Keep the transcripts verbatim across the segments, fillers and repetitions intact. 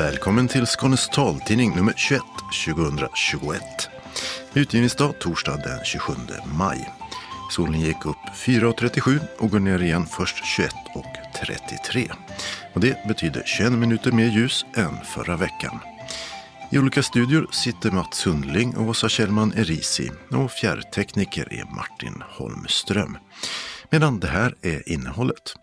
Välkommen till Skånes taltidning nummer tjugoett tjugohundratjugoett. Utgivningsdag torsdag den tjugosjunde maj. Solen gick upp fyra trettiosju och går ner igen först tjugoett trettiotre. Och det betyder tjugoett minuter mer ljus än förra veckan. I olika studior sitter Mats Sundling och Åsa Kjellman Erisi och fjärrtekniker är Martin Holmström. Medan det här är innehållet.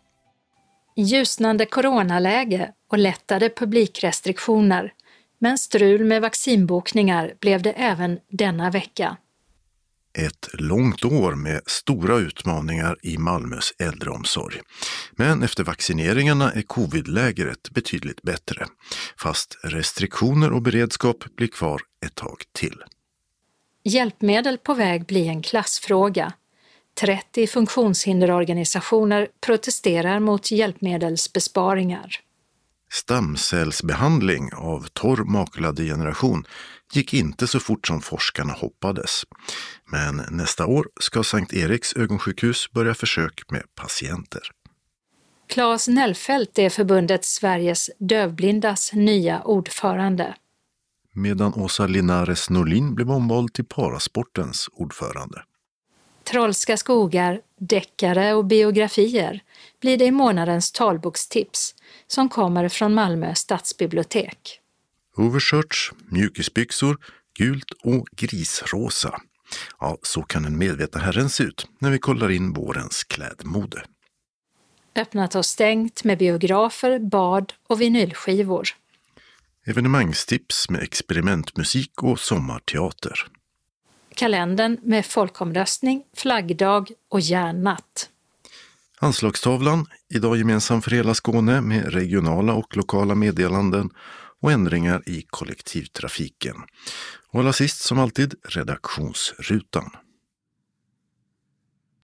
Ljusnande coronaläge och lättade publikrestriktioner, men strul med vaccinbokningar blev det även denna vecka. Ett långt år med stora utmaningar i Malmös äldreomsorg. Men efter vaccineringarna är covidläget betydligt bättre. Fast restriktioner och beredskap blir kvar ett tag till. Hjälpmedel på väg blir en klassfråga. trettio funktionshinderorganisationer protesterar mot hjälpmedelsbesparingar. Stamcellsbehandling av torr makulade-generation gick inte så fort som forskarna hoppades. Men nästa år ska Sankt Eriks ögonsjukhus börja försök med patienter. Claes Nellfelt är förbundet Sveriges dövblindas nya ordförande. Medan Åsa Linares Norlin blev omvald till parasportens ordförande. Trollska skogar, deckare och biografier blir det i månadens talbokstips som kommer från Malmö stadsbibliotek. Overshirts, mjukisbyxor, gult och grisrosa. Ja, så kan en medveten herren se ut när vi kollar in vårens klädmode. Öppnat och stängt med biografer, bad och vinylskivor. Evenemangstips med experimentmusik och sommarteater. Kalendern med folkomröstning, flaggdag och järnnatt. Anslagstavlan, idag gemensam för hela Skåne med regionala och lokala meddelanden och ändringar i kollektivtrafiken. Och allra sist som alltid redaktionsrutan.